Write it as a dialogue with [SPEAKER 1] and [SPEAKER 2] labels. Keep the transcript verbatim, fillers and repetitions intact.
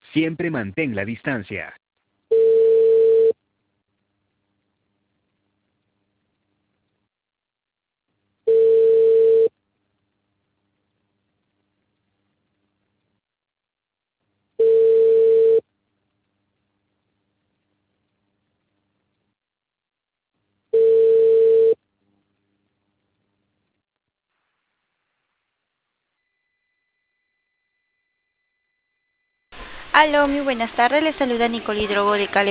[SPEAKER 1] Siempre mantén la distancia.
[SPEAKER 2] Aló, muy buenas tardes. Les saluda Nicole Hidrogo de Cali.